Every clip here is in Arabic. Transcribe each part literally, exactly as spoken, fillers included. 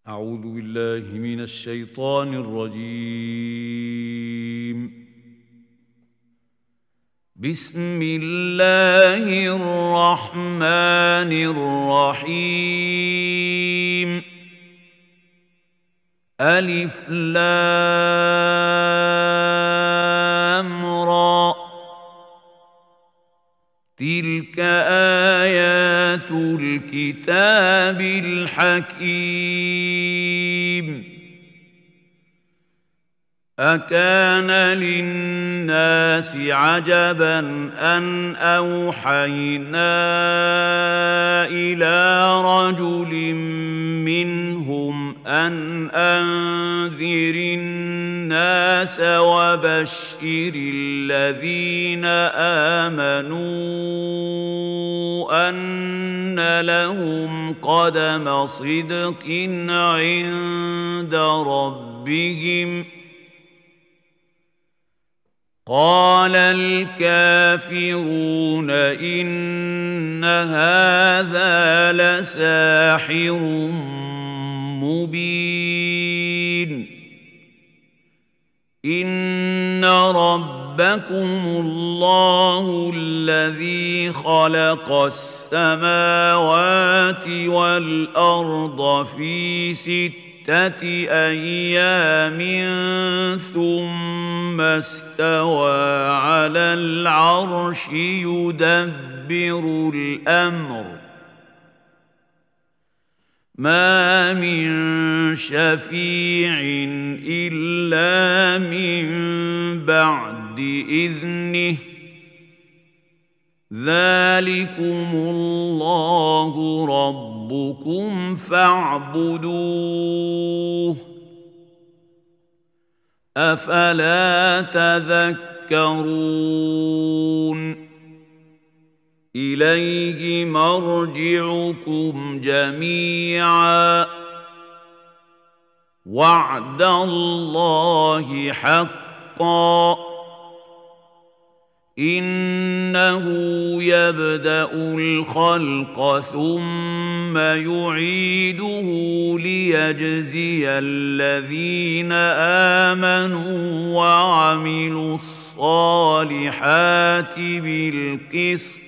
أعوذ بالله من الشيطان الرجيم. بسم الله الرحمن الرحيم. ألف لام را، تلك آيات الكتاب الحكيم. أكان للناس عجبا أن أوحينا إلى رجل منهم أن أنذر الناس وبشر الذين آمنوا أن لهم قدم صدق عند ربهم. قال الكافرون إن هذا لساحر مبين. إن ربكم الله الذي خلق السماوات والأرض في ستة أيام ثم استوى على العرش يدبر الأمر. ما من شفيع إلا من بعد إذنه. ذلكم الله ربكم فاعبدوه. أفلا تذكرون. إليه مرجعكم جميعا. وعد الله حقا. إنه يبدأ الخلق ثم يعيده ليجزي الذين آمنوا وعملوا الصالحات بالقسط،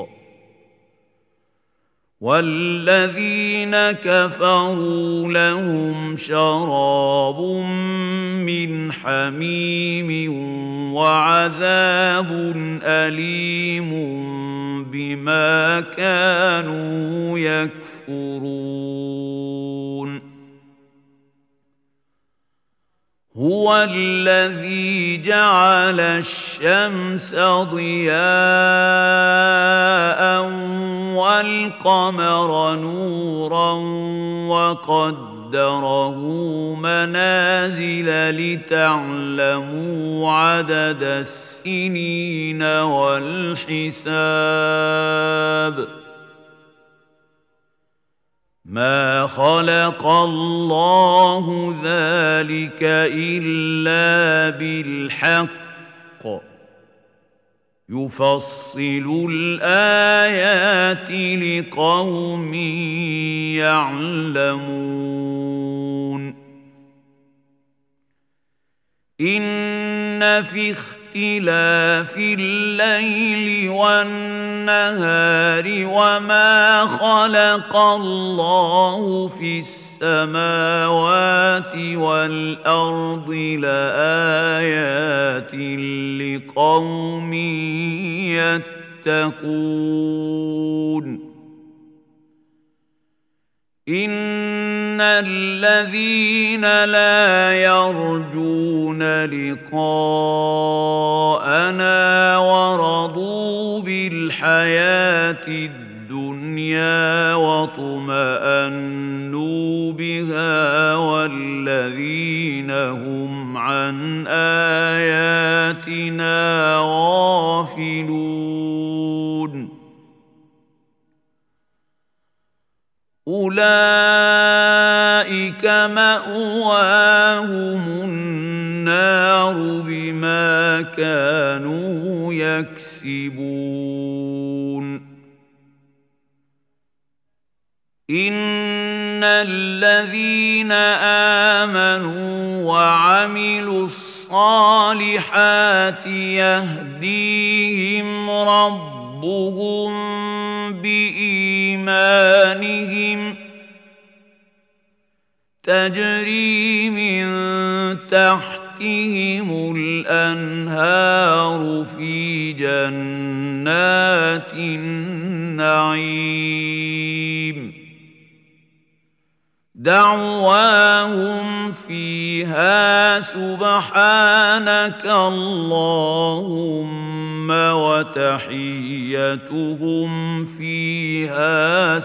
والذين كفروا لهم شراب من حميم وعذاب أليم بما كانوا يكفرون. هو الذي جعل الشمس ضياء والقمر نورا وقدره منازل لتعلموا عدد السنين والحساب. ما خلق الله ذلك إلا بالحق. يفصل الآيات لقوم يعلمون. إن في اختلاف الليل والنهار وما خلق الله في السماوات والأرض لآيات لقوم يتقون. إن الذين لا يرجون لقاءنا ورضوا بالحياة الدنيا واطمأنوا بها والذين هم عن آياتنا غافلون أولئك مأواهم النار بما كانوا يكسبون. إن الذين آمنوا وعملوا الصالحات يهديهم ربهم بإيمانهم تجري من تحتهم الأنهار في جنات النعيم دعواهم فيها سبحانك اللهم وتحيتهم فيها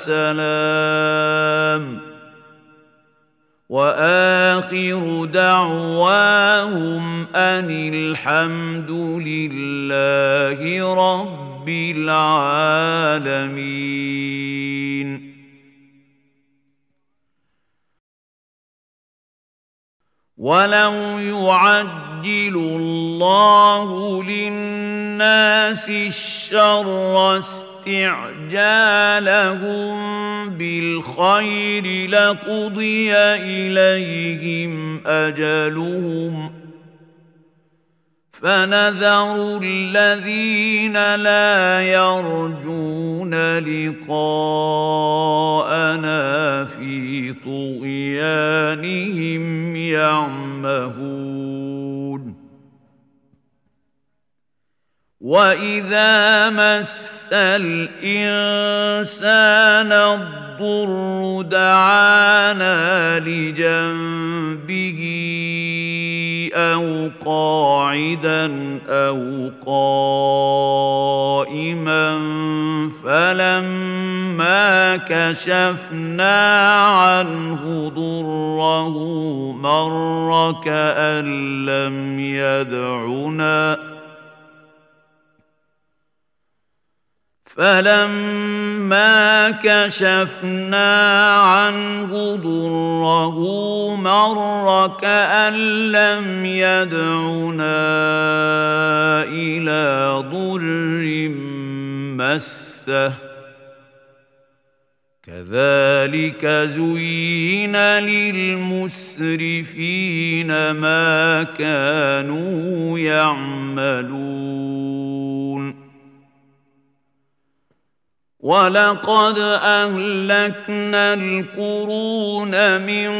سلام وآخر دعواهم أن الحمد لله رب العالمين. ولو يعجل الله للناس الشر استعجالهم بالخير لقضي إليهم أجلهم فنذر الذين لا يرجون لقاءنا في طغيانهم يعمهون. وإذا مس الإنسان الضر دعانا لجنبه أو قاعدا أو قائما فلما كشفنا عنه ضره مر كأن لم يدعنا فلما كشفنا عنه ضره مر كأن لم يدعنا إلى ضر مسه كذلك زين للمسرفين ما كانوا يعملون. ولقد أهلكنا القرون من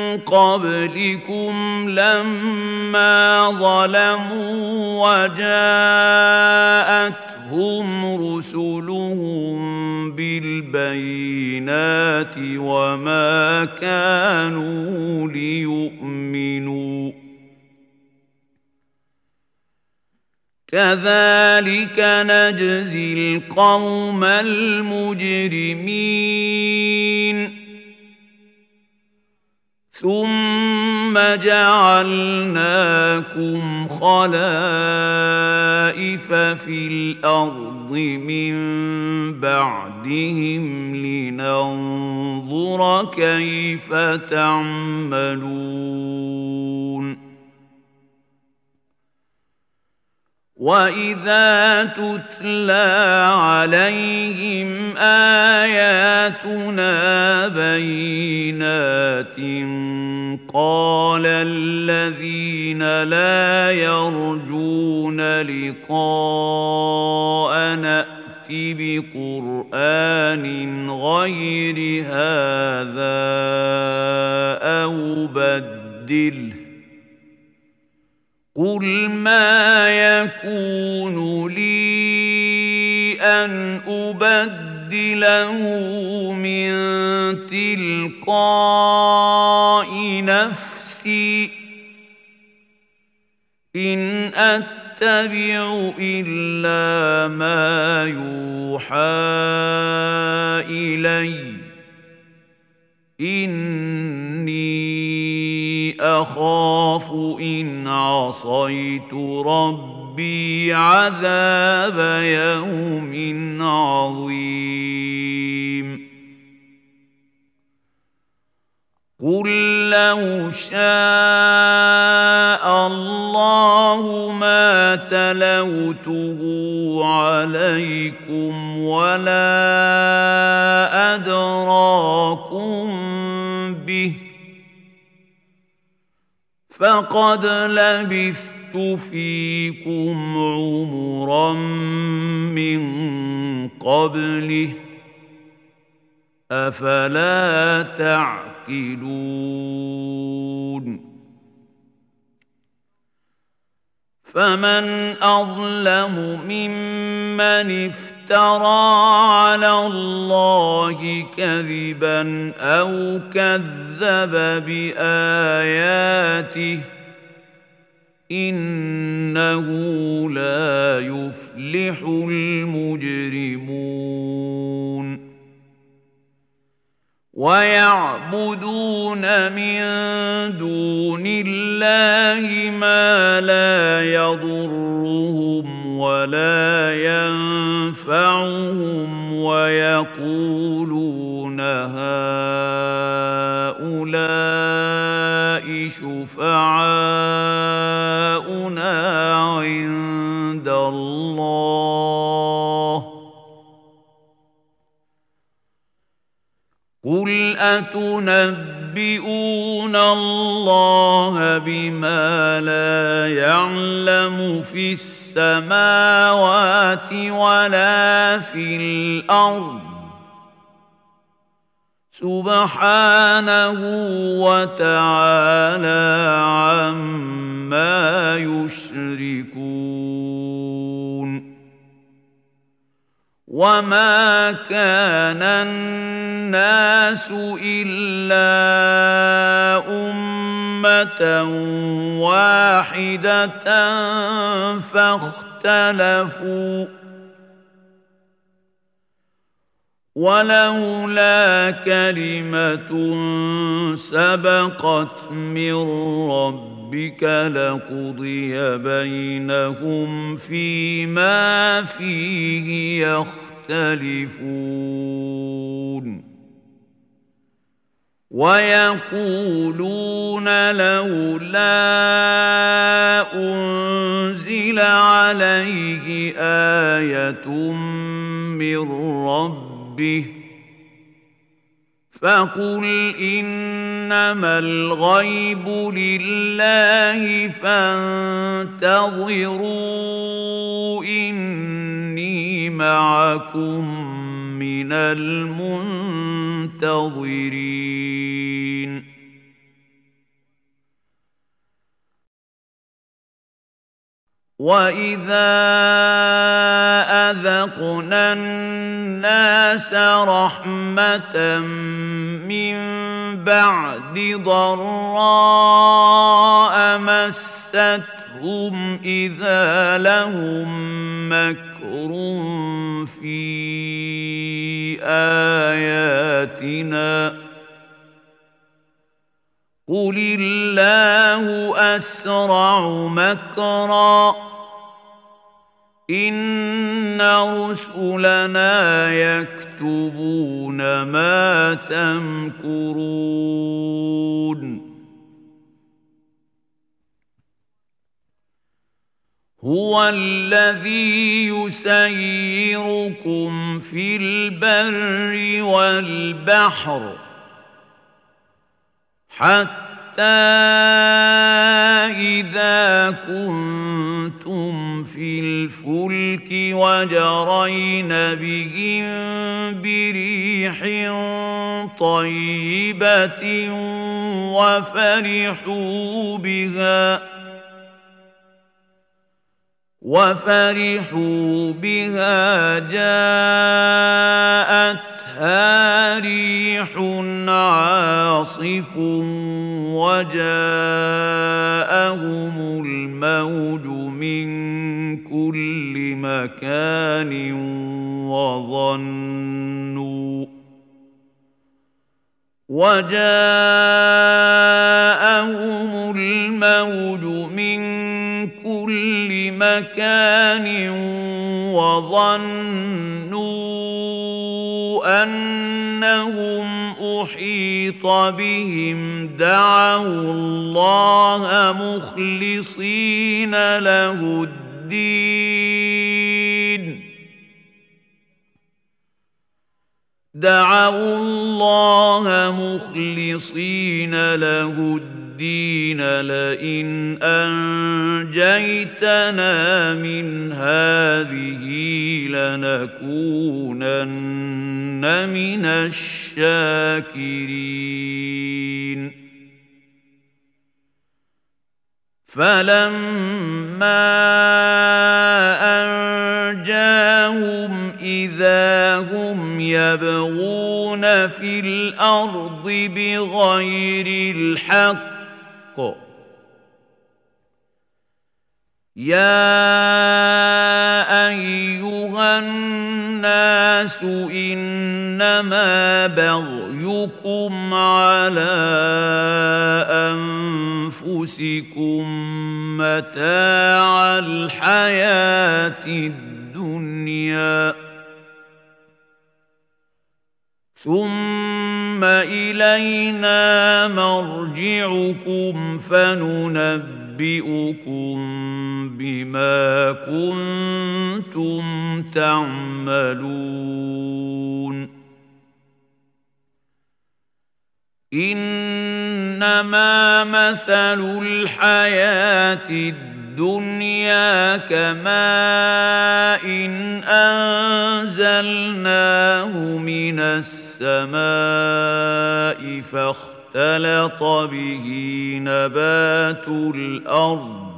قبلكم لما ظلموا وجاءتهم رسلهم بالبينات وما كانوا ليؤمنوا كذلك نجزي القوم المجرمين. ثم جعلناكم خلائف في الأرض من بعدهم لننظر كيف تعملون. وإذا تتلى عليهم آياتنا بينات قال الذين لا يرجون لقاءنا ائت بقرآن غير هذا أو بدله قل ما يكون لي أن أبدله من تلقاء نفسي إن أتبع إلا ما يوحى إلي إني أخاف إن عصيت ربي عذاب يوم عظيم. قل لو شاء الله ما تلوته عليكم ولا أدراكم فقد لبثت فيكم عمرا من قبله أفلا تعقلون فمن أظلم ممن افترى على الله كذبا أو كذب بآياته إنه لا يفلح المجرمون ويعبدون من دون الله ما لا يضرهم ولا ينفعهم ويقولون هؤلاء شفعاؤنا عند الله قل أتنبئون الله بما لا يعلم في السماوات ولا في الأرض سبحانه وتعالى عما يشركون وما كان الناس إلا أمة واحدة فاختلفوا ولولا كلمة سبقت من ربك لقضي بينهم فيما فيه يختلفون ويقولون لولا أنزل عليه آية من ربه فقل إنما الغيب لله فانتظروا إني معكم من المنتظرين وإذا أذقنا الناس رحمة من بعد ضراء مستهم إذا لهم مكر في آياتنا قل الله أسرع مكرا إن رسلنا يكتبون ما تمكرون هو الذي يسيركم في البر والبحر حتى إذا كنتم في الفلك وجرين بهم بريح طيبة وفرحوا بها وفرحوا بها جاءتها ريح عاصف وجاءهم الموج من كل مكان وظنوا وجاءهم الموج من كل مكان وظنوا أنهم أحيط بهم دعوا الله مخلصين له الدين دعوا الله مخلصين له الدين لئن أنجيتنا من هذه لنكونن من الشاكرين فلما أنجاهم إذا هم يبغون في الأرض بغير الحق يا أيها الناس إنما بغيكم على أنفسكم متاع الحياة الدنيا ثم إلينا مرجعكم فننبئكم بما كنتم تعملون إنما مثل الحياة الدنيا كماء إن أنزلناه من السماء فاختلط به نبات الأرض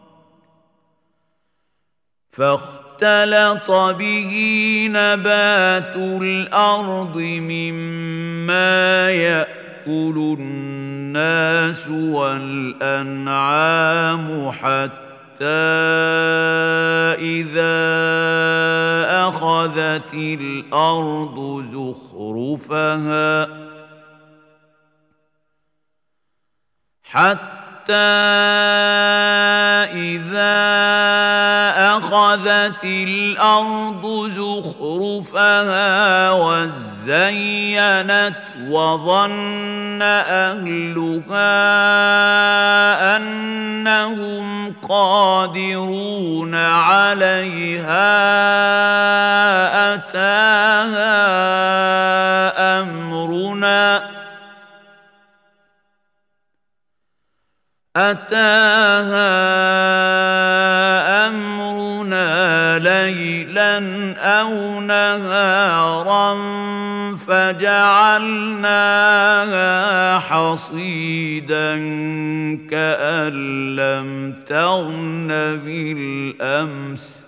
فاختلط به نبات الأرض مما يأكل الناس والأنعام حتى إذا أخذت الأرض زخرفها حتى إذا أخذت الأرض زخرفها وزينت وظن أهلها أنهم قادرون عليها أتاها أمرنا أتاها أمرنا ليلا أو نهارا فجعلناها حصيدا كأن لم تغن بالأمس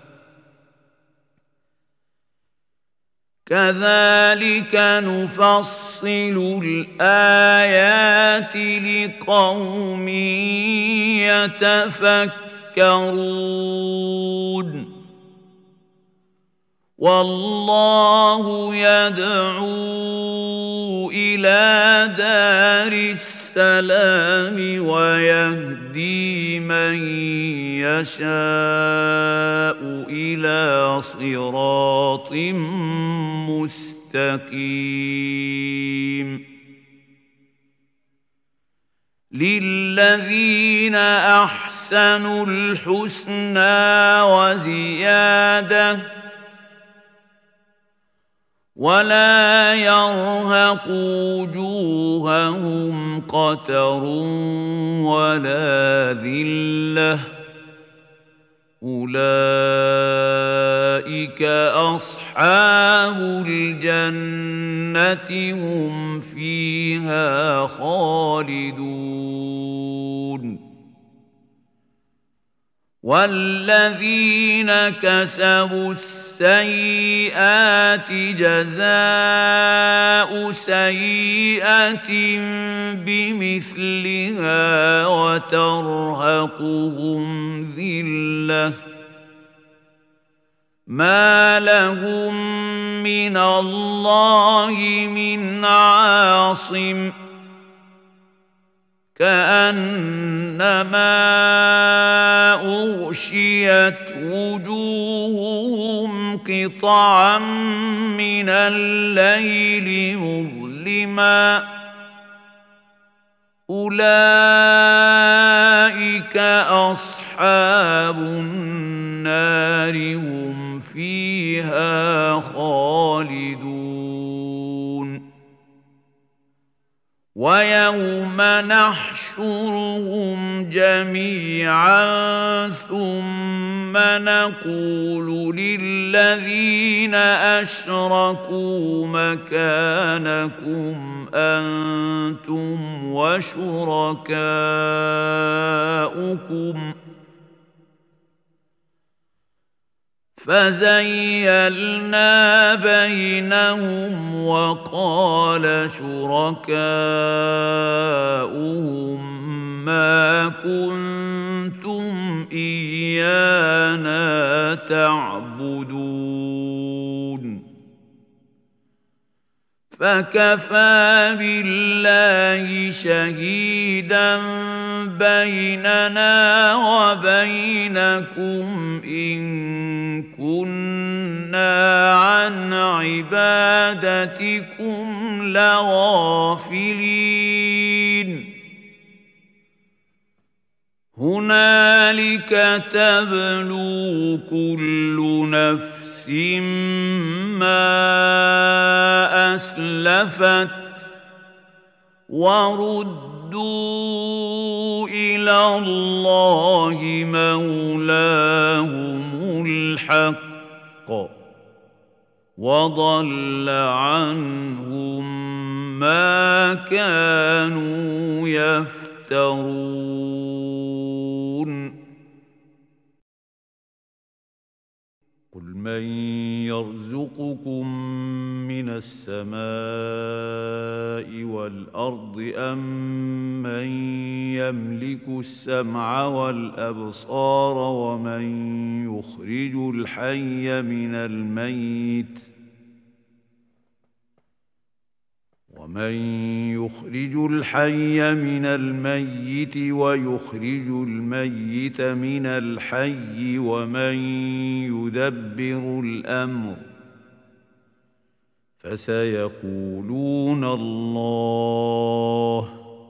كذلك نفصل الآيات لقوم يتفكرون والله يدعو إلى دار السلام ويهدي من يشاء إلى صراط مستقيم للذين أحسنوا الحسنى وزيادة ولا يرهق وجوههم قتر ولا ذلة أولئك أصحاب الجنة هم فيها خالدون والذين كسبوا السيئات جزاء سيئة بمثلها وترهقهم ذلة ما لهم من الله من عاصم كأنما أغشيت وجوههم قطعا من الليل مظلما أولئك أصحاب النار هم فيها خالدون ويوم نحشرهم جميعا ثم نقول للذين أشركوا مكانكم أنتم وشركاؤكم فزيلنا بينهم وقال شركاؤهم ما كنتم إيانا تعبدون فكفى بالله شهيدا بيننا وبينكم إن كنا عن عبادتكم لغافلين هنالك تبلو كل نفس ما أسلفت وردوا إلى الله مولاهم الحق وضل عنهم ما كانوا يفترون قل من يرزقكم من السماء والأرض أم من يملك السمع والأبصار ومن يخرج الحي من الميت ومن يخرج الحي من الميت ويخرج الميت من الحي ومن يدبر الأمر فسيقولون الله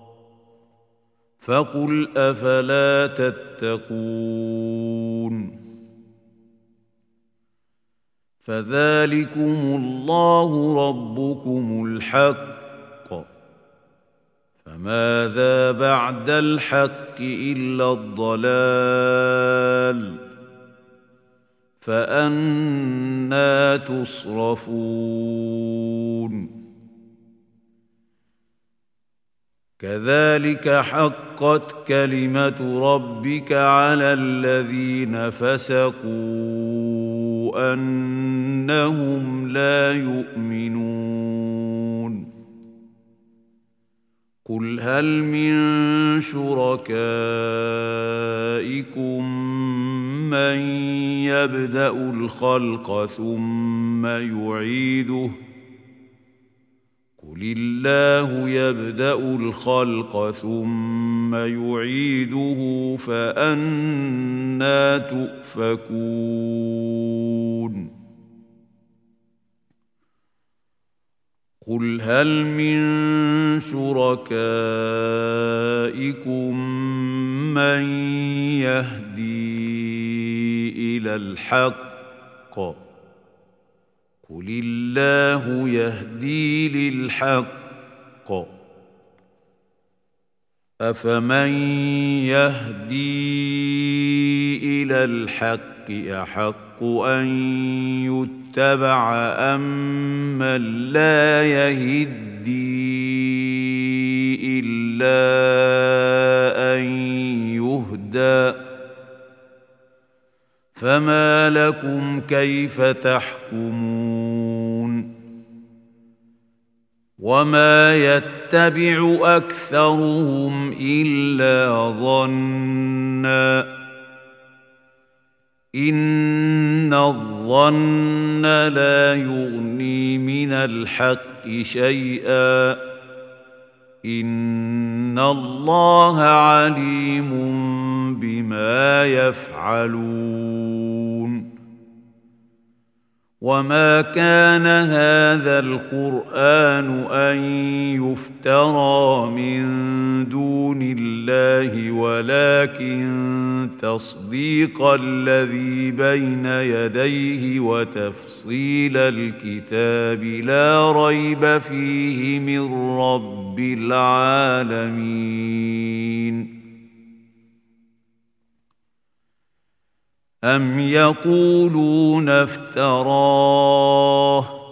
فقل أفلا تتقون فذلكم الله ربكم الحق فماذا بعد الحق إلا الضلال فأنى تصرفون كذلك حقت كلمة ربك على الذين فسقوا أنهم لا يؤمنون قل هل من شركائكم من يبدأ الخلق ثم يعيده قل الله يبدأ الخلق ثم يعيده فأنى تؤفكون قل هل من شركائكم من يهدي إلى الحق قل الله يهدي للحق أفمن يهدي إلى الحق أحق أن يتبع أم من لا يهدي إلا أن يهدى فما لكم كيف تحكمون وما يتبع أكثرهم إلا ظنّا إن الظن لا يغني من الحق شيئا إن الله عليم بما يفعلون وما كان هذا القرآن أن يفترى من دون الله الله ولكن تصديق الذي بين يديه وتفصيل الكتاب لا ريب فيه من رب العالمين. أم يقولون افتراه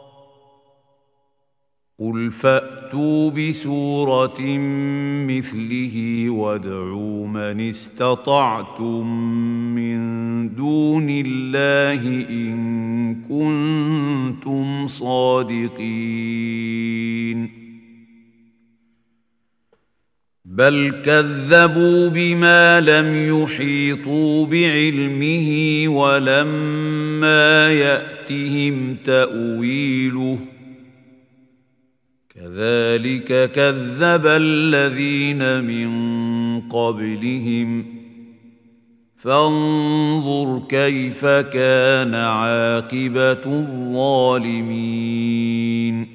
قل فأتوا بسورة مثله وادعوا من استطعتم من دون الله إن كنتم صادقين. بل كذبوا بما لم يحيطوا بعلمه ولما يأتهم تأويله كذلك كذب الذين من قبلهم فانظر كيف كان عاقبة الظالمين.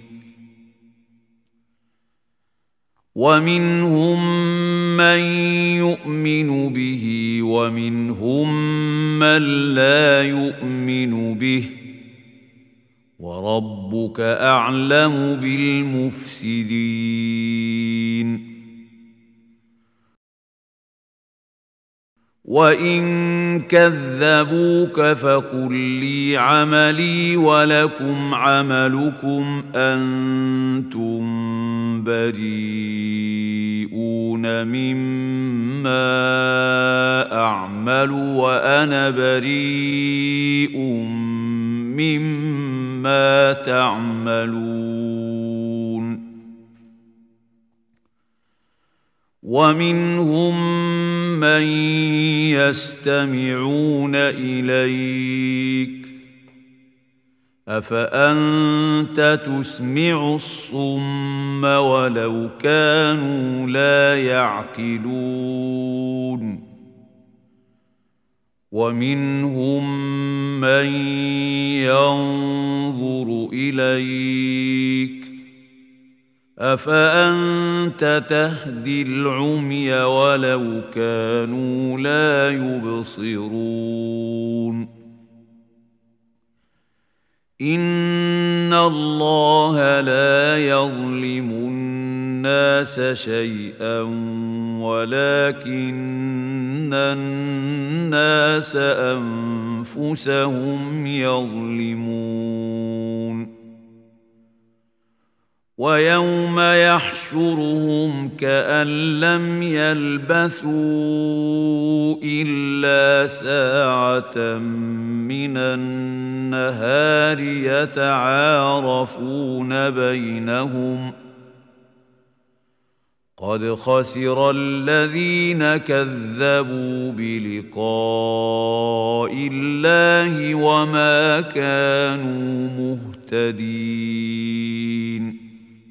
ومنهم من يؤمن به ومنهم من لا يؤمن به وربك أعلم بالمفسدين. وإن كذبوك فقل لي عملي ولكم عملكم أنتم بريئون مما أعمل وأنا بريء مما تعملون. ومنهم من يستمعون إليك أفأنت تسمع الصم ولو كانوا لا يعقلون. ومنهم من ينظر إليك أفأنت تهدي العمي ولو كانوا لا يبصرون. إن الله لا يظلم الناس شيئا ولكن الناس أنفسهم يظلمون. ويوم يحشرهم كأن لم يلبثوا إلا ساعة من النهار يتعارفون بينهم قد خسر الذين كذبوا بلقاء الله وما كانوا مهتدين.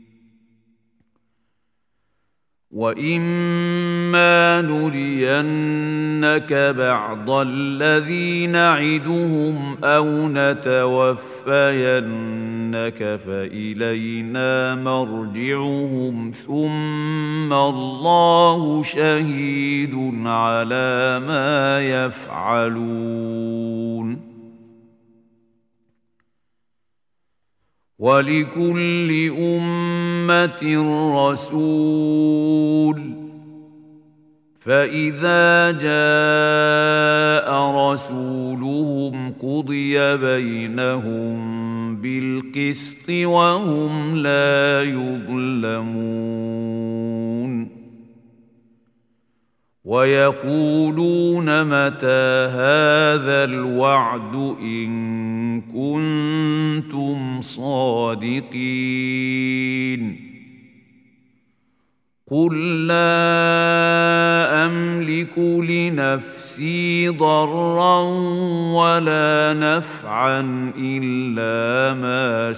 وإما نرينك بعض الذي نعدهم أو نتوفينك فإلينا مرجعهم ثم الله شهيد على ما يفعلون. ولكل أمة رسول فإذا جاء رسولهم قضي بينهم بالقسط وهم لا يظلمون. ويقولون متى هذا الوعد إن كنتم صادقين. قل لا أملك لنفسي ضرا ولا نفعا إلا ما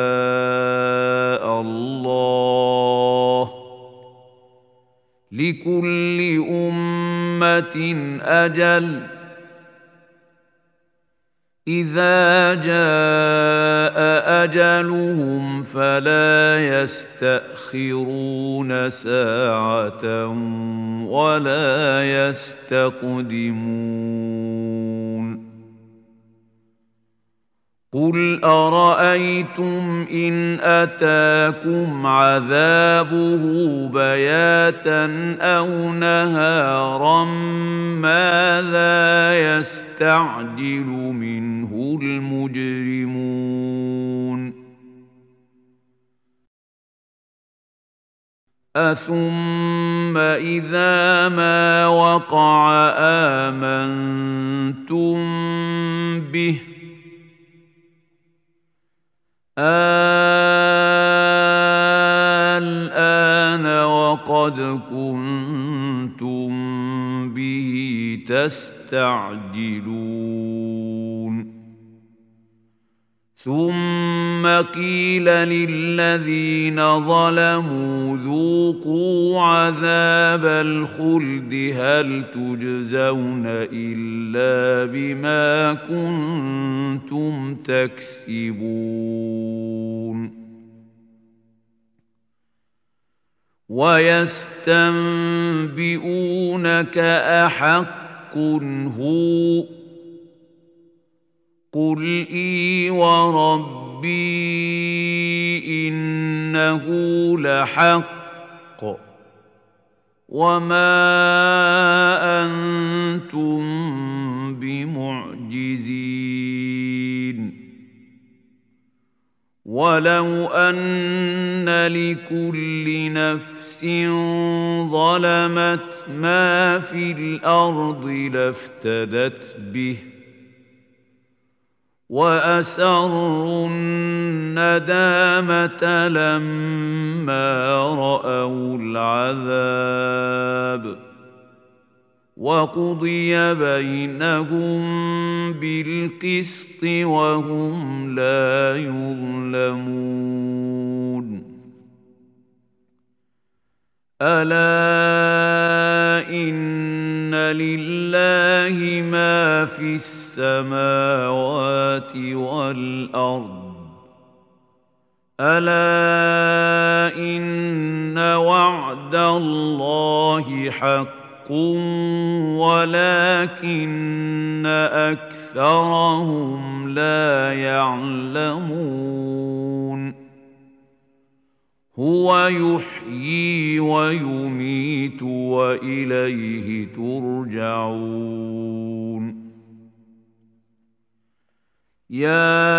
شاء الله لكل أمة أجل إذا جاء أجلهم فلا يستأخرون ساعة ولا يستقدمون قل أرأيتم إن أتاكم عذابه بياتا أو نهارا ماذا يستعجل منه المجرمون أثم إذا ما وقع آمنتم به الآن وقد كنتم به تستعجلون ثم قيل للذين ظلموا ذوقوا عذاب الخلد هل تجزون إلا بما كنتم تكسبون ويستنبئونك أحق هو قل إي وربي إنه لحق وما أنتم بمعجزين ولو أن لكل نفس ظلمت ما في الأرض لافتدت به وأسروا الندامة لما رأوا العذاب وقضي بينهم بالقسط وهم لا يظلمون ألا إن لله ما في السماوات والأرض ألا إن وعد الله حق ولكن أكثرهم لا يعلمون هو يحيي ويميت وإليه ترجعون يا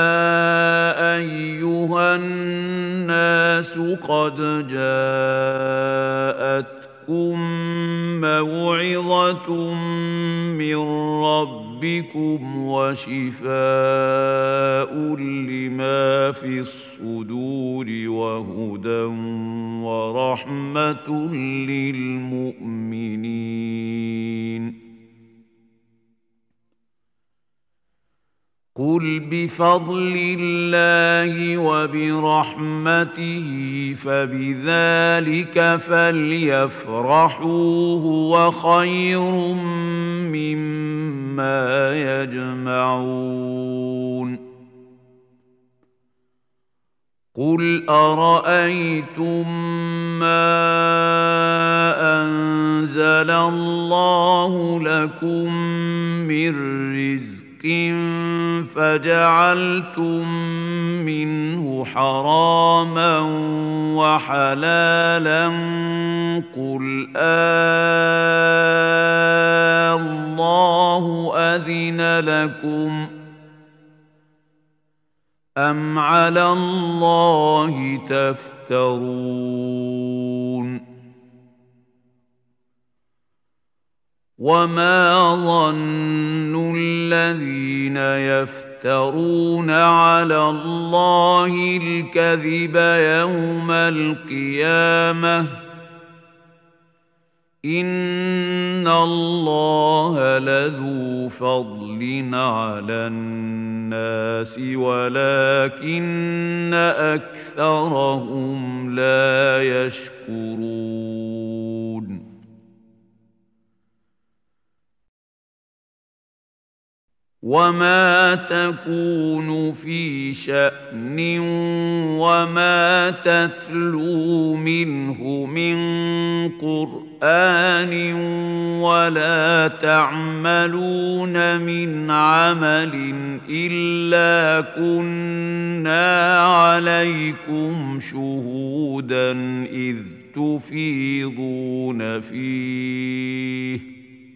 أيها الناس قد جاءت موعظة من ربكم وشفاء لما في الصدور وهدى ورحمة للمؤمنين قل بفضل الله وبرحمته فبذلك فليفرحوا هو خير مما يجمعون قل أرأيتم ما أنزل الله لكم من رزق فجعلتم منه حراما وحلالا قل الله أذن لكم أم على الله تفترون وما ظن الذين يفترون على الله الكذب يوم القيامة إن الله لذو فضل على الناس ولكن أكثرهم لا يشكرون وما تكون في شأن وما تتلو منه من قرآن ولا تعملون من عمل إلا كنا عليكم شهودا إذ تفيضون فيه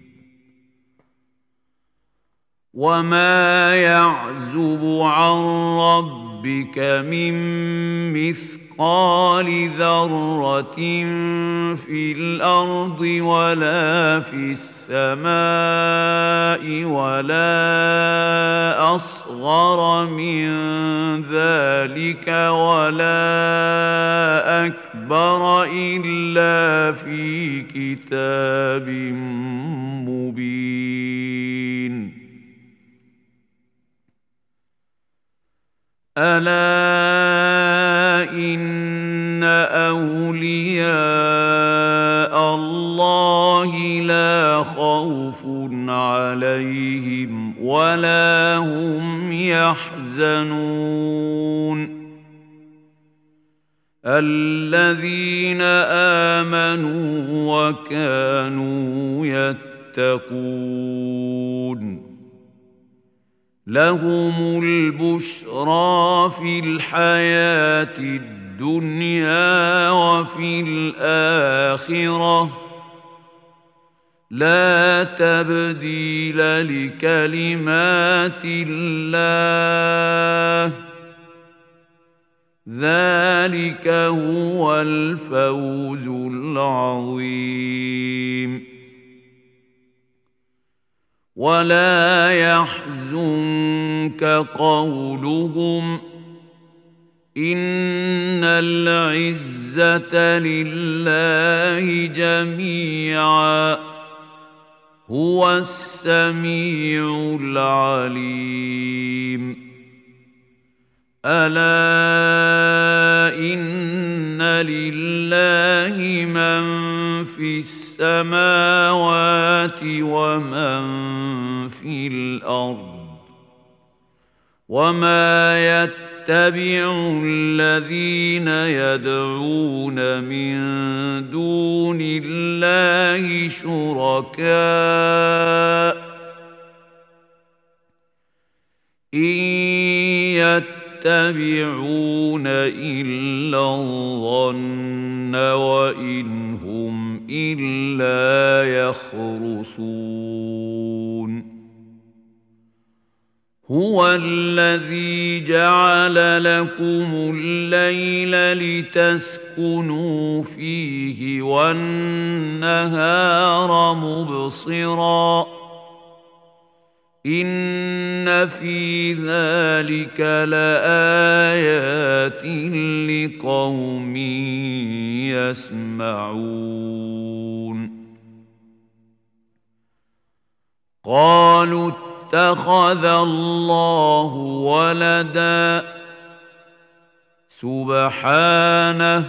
وما يعزب عن ربك من مثقال ذرة في الأرض ولا في السماء ولا أصغر من ذلك ولا أكبر إلا في كتاب مبين. ألا إن أولياء الله لا خوف عليهم ولا هم يحزنون الذين آمنوا وكانوا يتقون لهم البشرى في الحياة الدنيا وفي الآخرة لا تبديل لكلمات الله ذلك هو الفوز العظيم. ولا يحزنك قولهم إن العزة لله جميعا هو السميع العليم. ألا إن لله من في السماوات ومن في الأرض وما يتبع الذين يدعون من دون الله شركاء إن يتبعون إلا الظن وإن هم إلا يخرصون. هو الذي جعل لكم الليل لتسكنوا فيه والنهار مبصراً إن في ذلك لآيات لقوم يسمعون. قالوا اتخذ الله ولدا سبحانه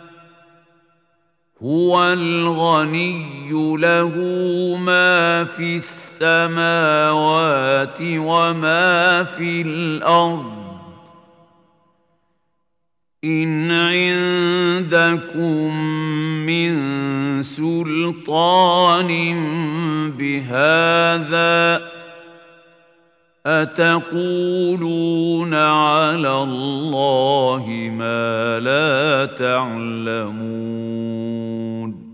هو الغني له ما في السماوات وما في الأرض إن عندكم من سلطان بهذا أتقولون على الله ما لا تعلمون.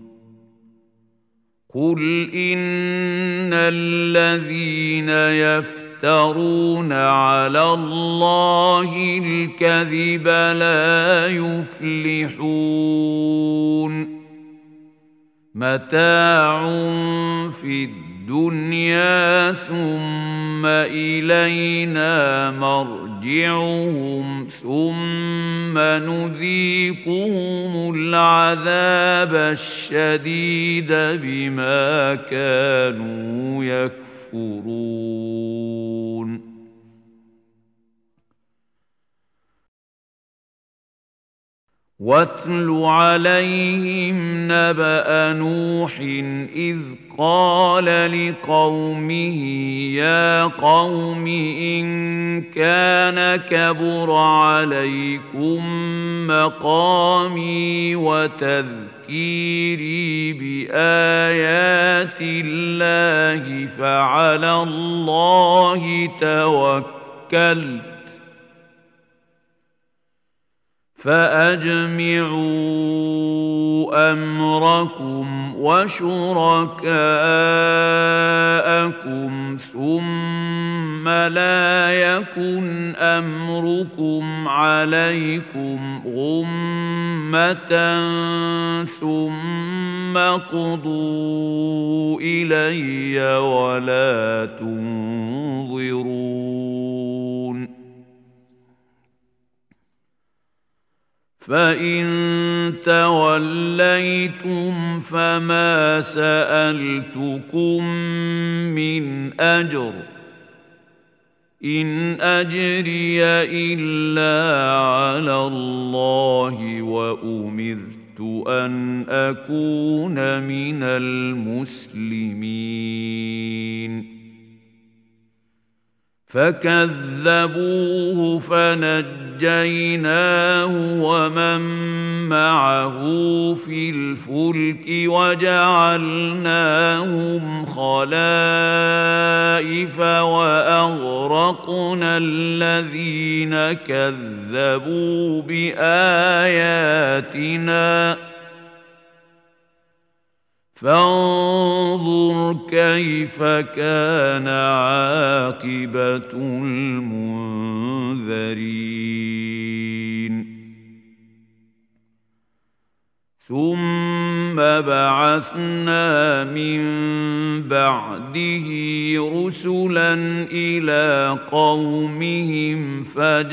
قل إن الذين يفترون على الله الكذب لا يفلحون متاع في الدنيا ثم إلينا مرجعهم ثم نذيقهم العذاب الشديد بما كانوا يكفرون. واتل عليهم نبأ نوح إذ قال لقومه يا قوم إن كان كبر عليكم مقامي وتذكيري بآيات الله فعلى الله توكلت فأجمعوا أمركم وشركاءكم ثم لا يكن أمركم عليكم غمة ثم قضوا إلي ولا تنظرون فإن توليتم فما سألتكم من أجر إن أجري إلا على الله وأمرت أن أكون من المسلمين فكذبوه فنجيناه ومن معه في الفلك وجعلناهم خلائف وأغرقنا الذين كذبوا بآياتنا فانظر كيف كان عاقبة المنذرين ثم بعثنا من بعده رسلا إلى قومهم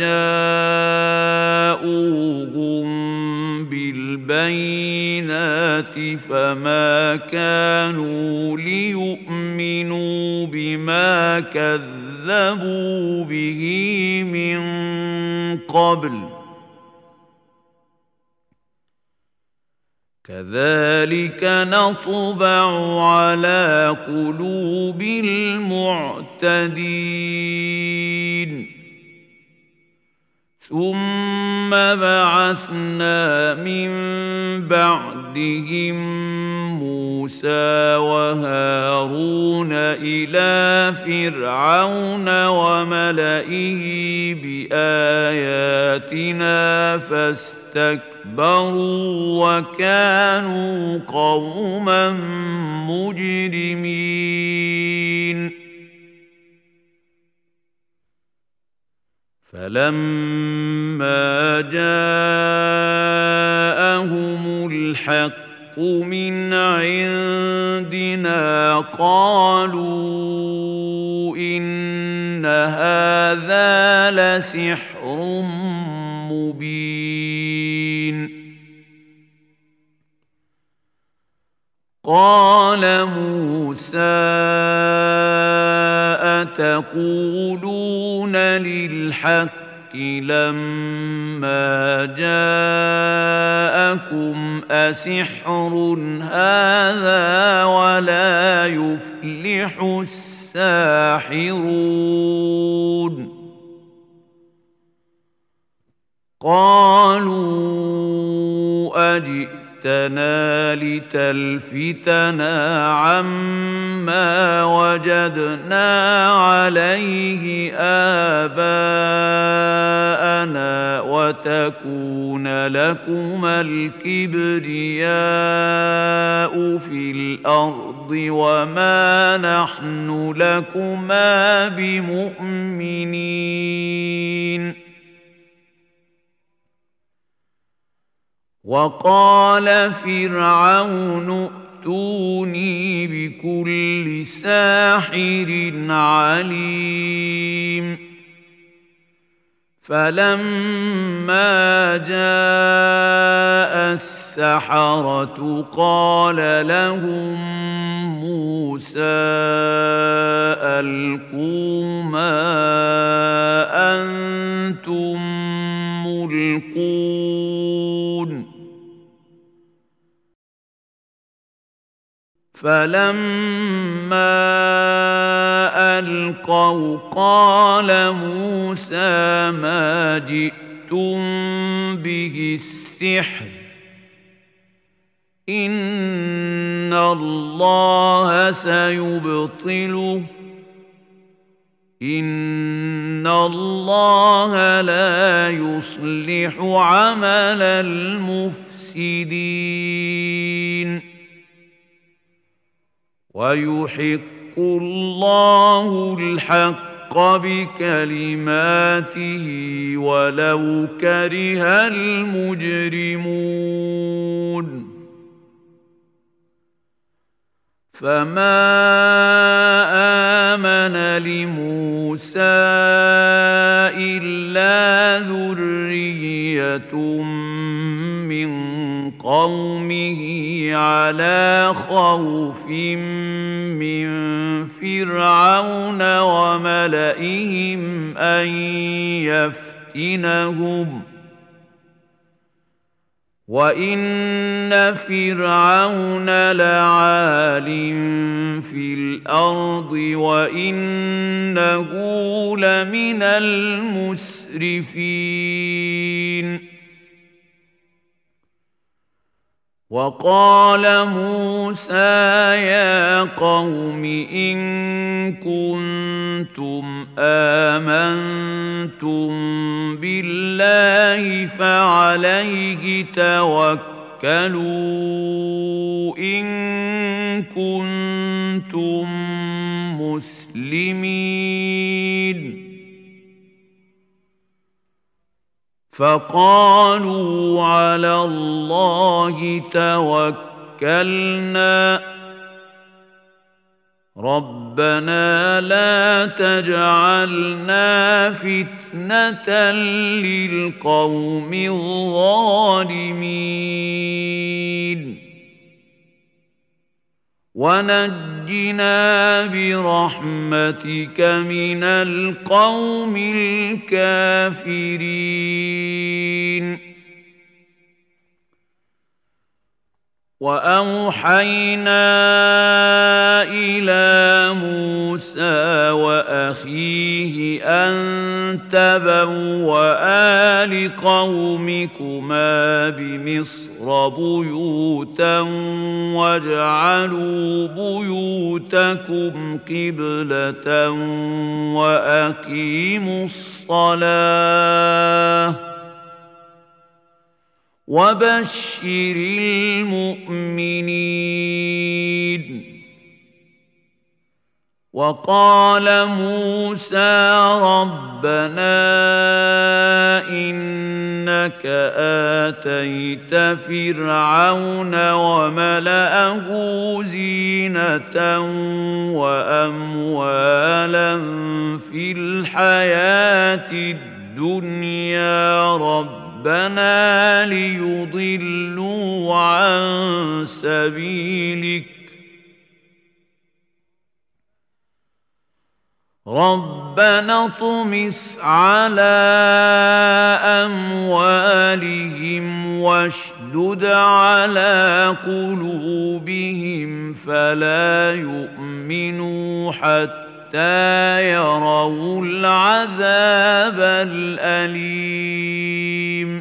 فجاءوهم بالبينات فما كانوا ليؤمنوا بما كذبوا به من قبل كذلك نطبع على قلوب المعتدين ثم بعثنا من بعدهم موسى وهارون إلى فرعون وملئه بآياتنا فاستكبروا وكانوا قوما مجرمين فلما جاءهم الحق من عندنا قالوا إن هذا لسحر مبين قال موسى أتقولون للحق لما جاءكم أسحر هذا ولا يفلح الساحرون قالوا أجئ جئتنا لتلفتنا عما وجدنا عليه آباءنا وتكون لكما الكبرياء في الأرض وما نحن لكما بمؤمنين وقال فرعون ائتوني بكل ساحر عليم فلما جاء السحرة قال لهم موسى ألقوا ما أنتم ملقون فلما ألقوا قال موسى ما جئتم به السحر إن الله سيبطله إن الله لا يصلح عمل المفسدين ويحق الله الحق بكلماته ولو كره المجرمون فما آمن لموسى إلا ذرية من قومه على خوف من فرعون وملئهم أن يفتنهم وإن فرعون لعال في الأرض وإنه لمن المسرفين وقال موسى يا قوم إن كنتم آمنتم بالله فعليه توكلوا إن كنتم مسلمين فقالوا على الله توكلنا ربنا لا تجعلنا فتنة للقوم الظالمين ونجنا برحمتك من القوم الكافرين وأوحينا إلى موسى وأخيه أن تبوأ لقومكما بمصر بيوتا واجعلوا بيوتكم قبلة وأقيموا الصلاة وبشر المؤمنين وقال موسى ربنا إنك آتيت فرعون وملأه زينة وأموالا في الحياة الدنيا رب ربنا ليضلوا عن سبيلك ربنا اطمس على أموالهم واشدد على قلوبهم فلا يؤمنوا حتى حتى يروا العذاب الأليم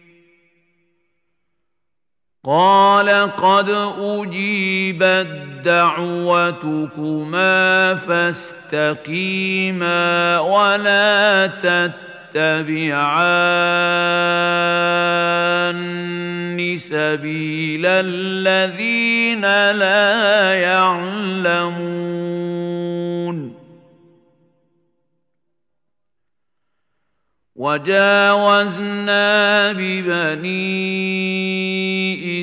قال قد أجيبت دعوتكما فاستقيما ولا تتبعان سبيل الذين لا يعلمون وجاوزنا ببني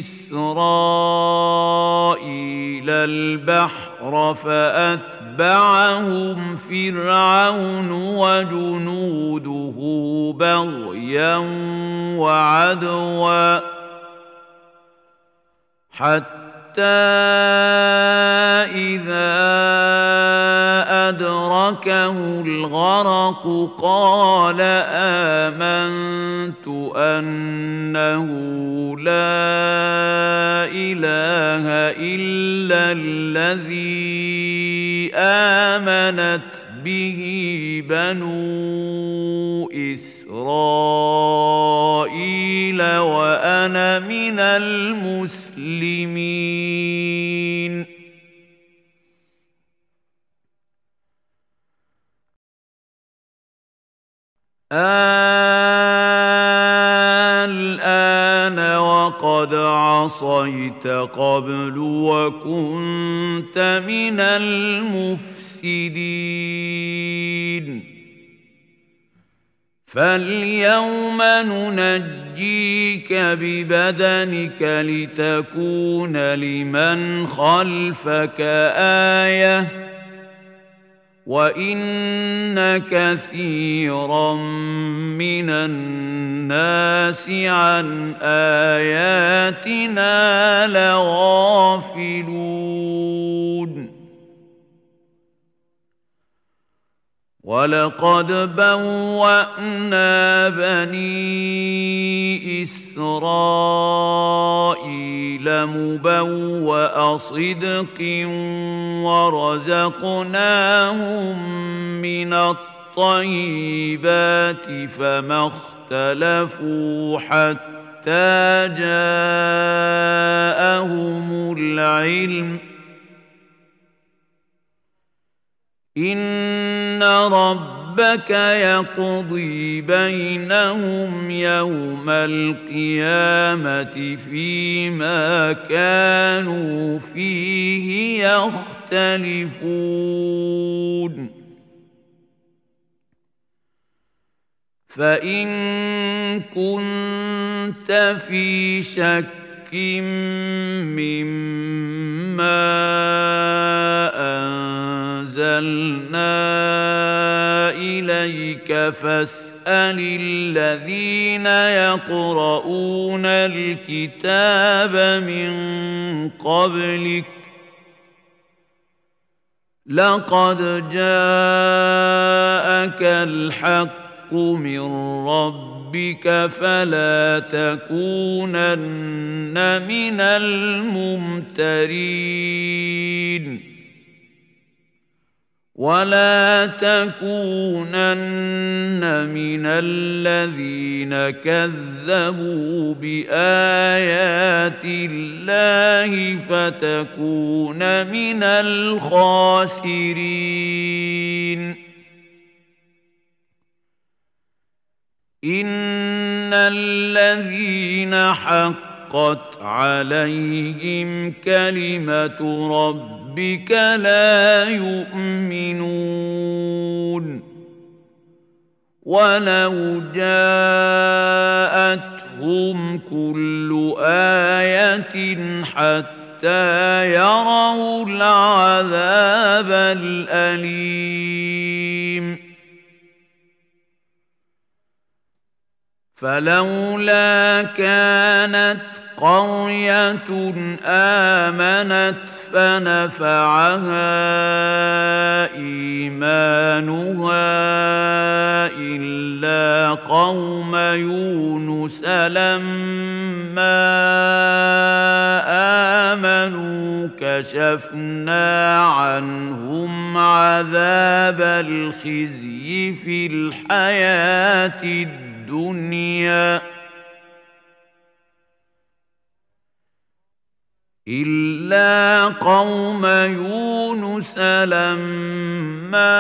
إسرائيل البحر فأتبعهم فرعون وجنوده بغيا وعدوا حتى إذا أدركه الغرق قال آمنت أنه لا إله إله إلا الذي آمنت به بنو إسرائيل وأنا من المسلمين. الآن وقد عصيت قبل وكنت من المفسدين. فاليوم ننجيك ببدنك لتكون لمن خلفك آية وإن كثيرا من الناس عن آياتنا لغافلون. ولقد بوأنا بني إسرائيل مبوأ صدق ورزقناهم من الطيبات فما اختلفوا حتى جاءهم العلم إن ربك يقضي بينهم يوم القيامة فيما كانوا فيه يختلفون. فإن كنت في شك مما أنزلنا إليك فاسأل الذين يقرؤون الكتاب من قبلك لقد جاءك الحق من ربك فلا تكونن من الممترين ولا تكونن من الذين كذبوا بآيات الله فتكون من الخاسرين. إن الذين حقت عليهم كلمة ربك لا يؤمنون ولو جاءتهم كل آية حتى يروا العذاب الأليم. فلولا كانت قرية آمنت فنفعها إيمانها إلا قوم يونس لما آمنوا كشفنا عنهم عذاب الخزي في الحياة الدنيا إلا قوم يونس لما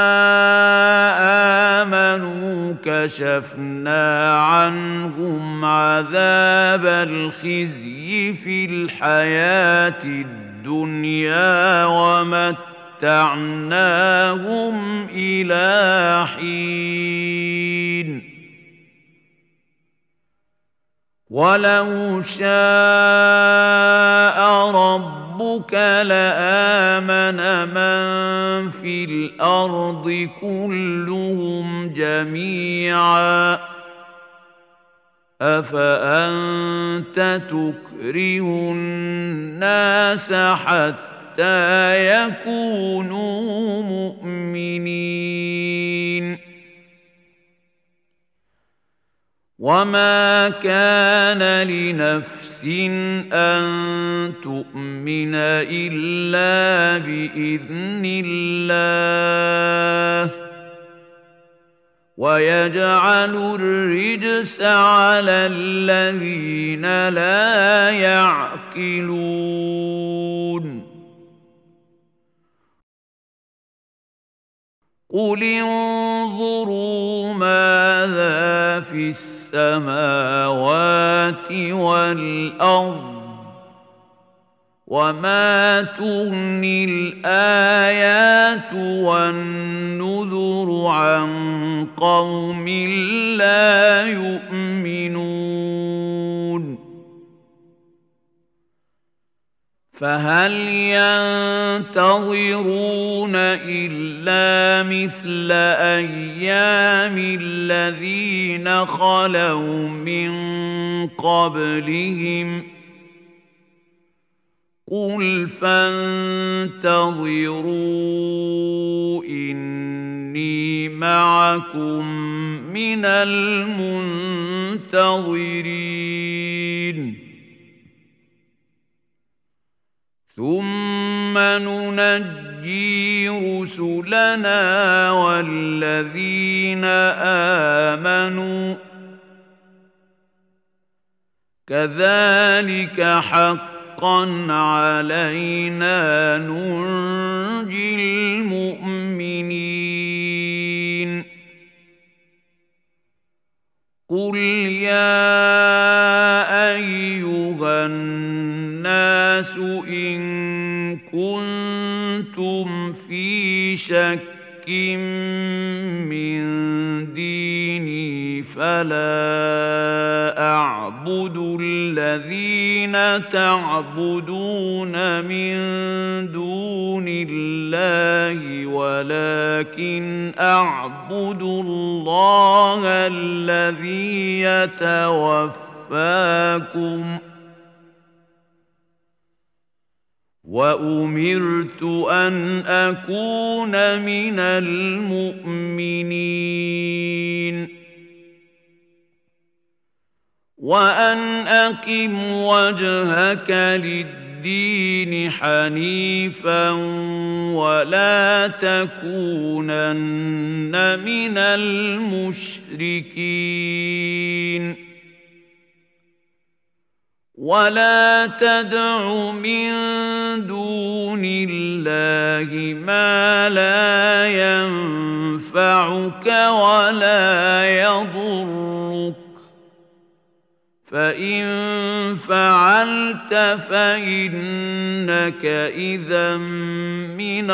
آمنوا كشفنا عنهم عذاب الخزي في الحياة الدنيا ومتعناهم إلى حين. ولو شاء ربك لآمن من في الأرض كلهم جميعا أفأنت تكره الناس حتى يكونوا مؤمنين وما كان لنفس أن تؤمن إلا بإذن الله ويجعل الرجس على الذين لا يعقلون قل انظروا ماذا في السماوات والأرض وما تغني الآيات والنذر عن قوم لا يؤمنون فهل ينتظرون إلا مثل أيام الذين خلوا من قبلهم قل فانتظروا إني معكم من المنتظرين ثم ننجي رسلنا والذين آمنوا كذلك حقا علينا ننجي المؤمنين قل يا أيها الناس إن كنتم في شك من ديني فلا أعبد الذين تعبدون من دون الله ولكن أعبد الله الذي يتوفاكم وأمرت أن أكون من المؤمنين وأن أقم وجهك للدين حنيفا ولا تكونن من المشركين ولا تدع من دون الله ما لا ينفعك ولا يضرك فإن فعلت فإنك إذا من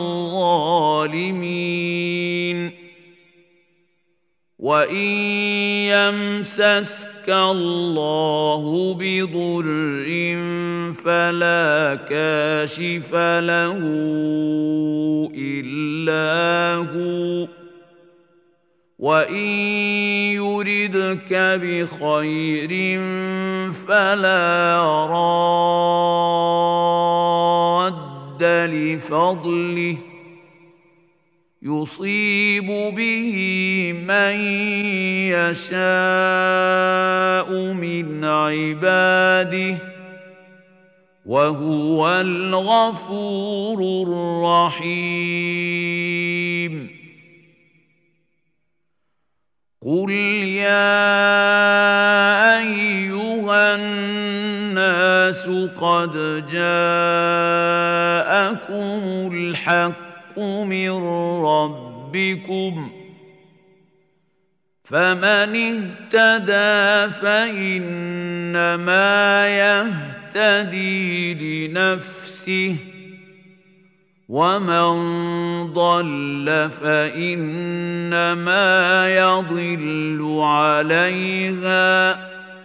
الظالمين وإن يمسسك الله بضر فلا كاشف له إلا هو وإن يردك بخير فلا راد لفضله يصيب به من يشاء من عباده وهو الغفور الرحيم قل يا أيها الناس قد جاءكم الحق من ربكم فمن اهتدى فإنما يهتدي لنفسه ومن ضل فإنما يضل عليها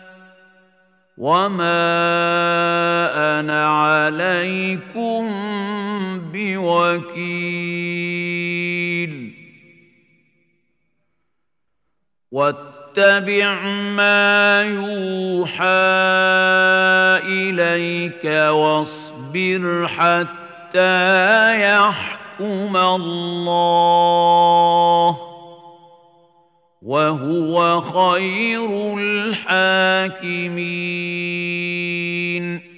وما أنا عليكم بوكيل واتبع ما يوحى إليك واصبر حتى يحكم الله وهو خير الحاكمين.